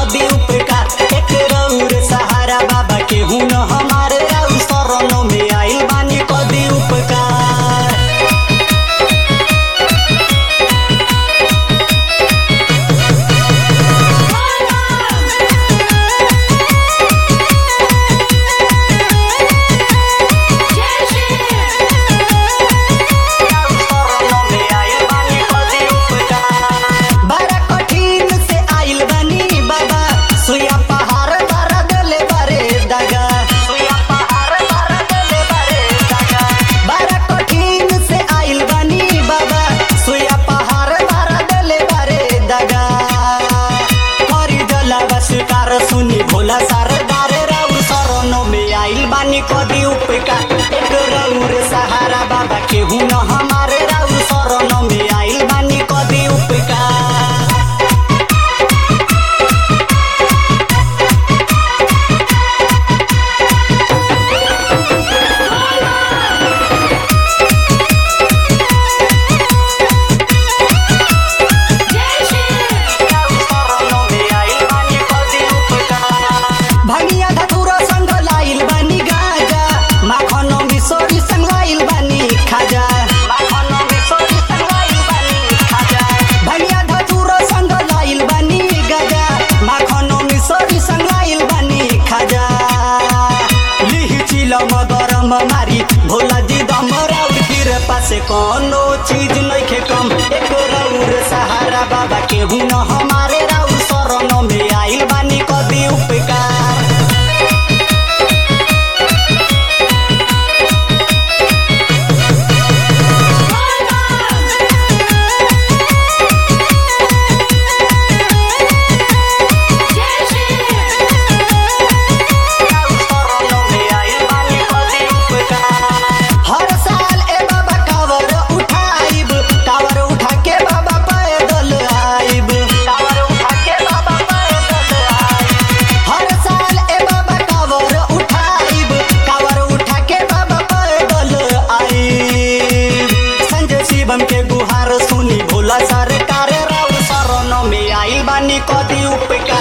कदी उपकार एक रउर सहारा बाबा के हूँ न हमारे राउर शरणों में आइल बानी कदी उपकार। सुनी भोला सरदार राउर शरणों में आइल बानी कदी उपकार एक रउर सहारा बाबा के हूँ न हमारे राउर शरणों में आइल बानी कदी उपकार। मारी भोला जी दम राउर कृपा से कोनो चीज नइखे कम एक रउर सहारा बाबा के हूँ न हमारे राउर शरणों में आइल बानी कदी उपकार। के गुहार सुनी भोला सरकार राउर शरणों में आइल बानी कदी उपकार।